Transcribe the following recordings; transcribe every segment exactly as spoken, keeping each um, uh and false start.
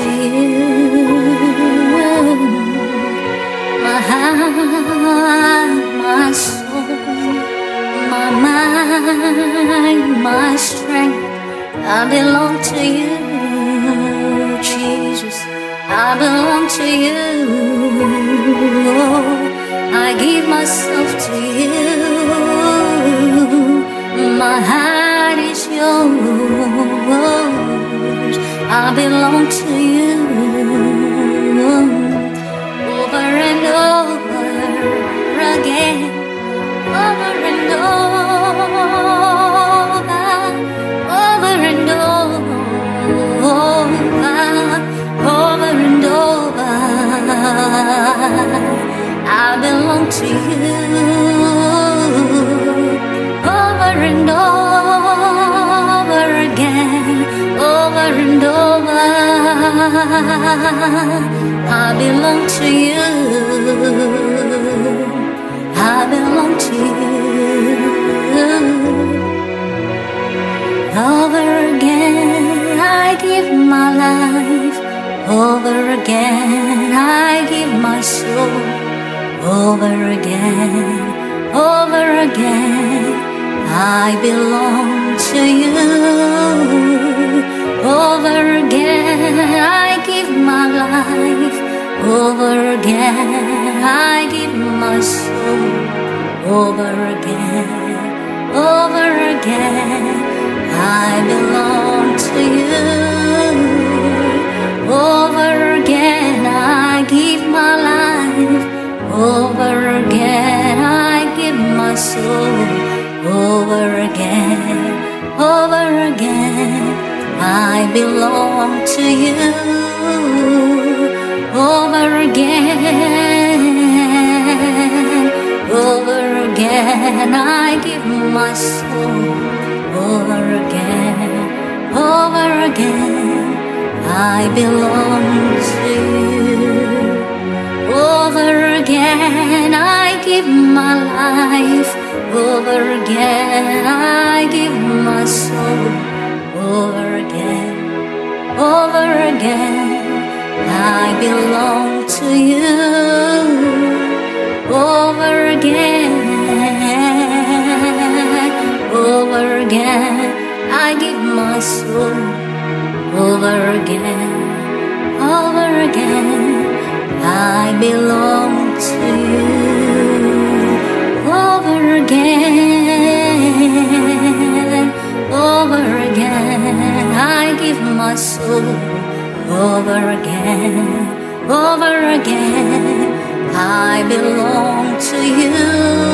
you. My heart, my soul, my mind, my strength, I belong to you, Jesus. I belong to you. Oh, I give myself to you. My heart is yours. I belong to you. Over and over again, over and over, over and over, over and over. I belong to you. Over and over again, over and over, I belong to you. I belong to you. Over again, I give my life. Over again, I give my soul. Over again, over again, I belong to you. Over again, I give my life. Over again, I give my soul. Over again, over again, I belong to you. Over again, I give my life. Over again, I give my soul. Over again, over again, I belong to you. Over again, over again, I give my soul. Over again, over again, I belong to you. Over again, I give my life. Over again, I give my soul. Over again, over again, I belong to you. Over again, over again, I give my soul. Over again, over again, I belong to you. Over again, over again, I give my soul. Over again, over again, I belong to you.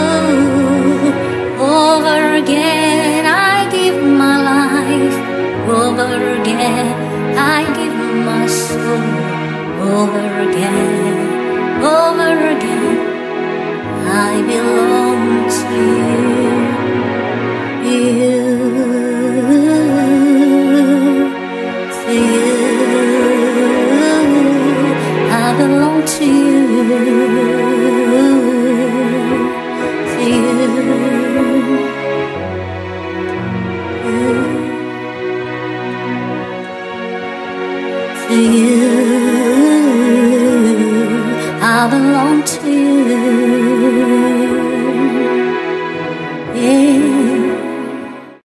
Over again, I give my life. Over again, I give my soul. Over again, over again, I belong to you, you, to you. I belong to you, to you, to you. I belong to you.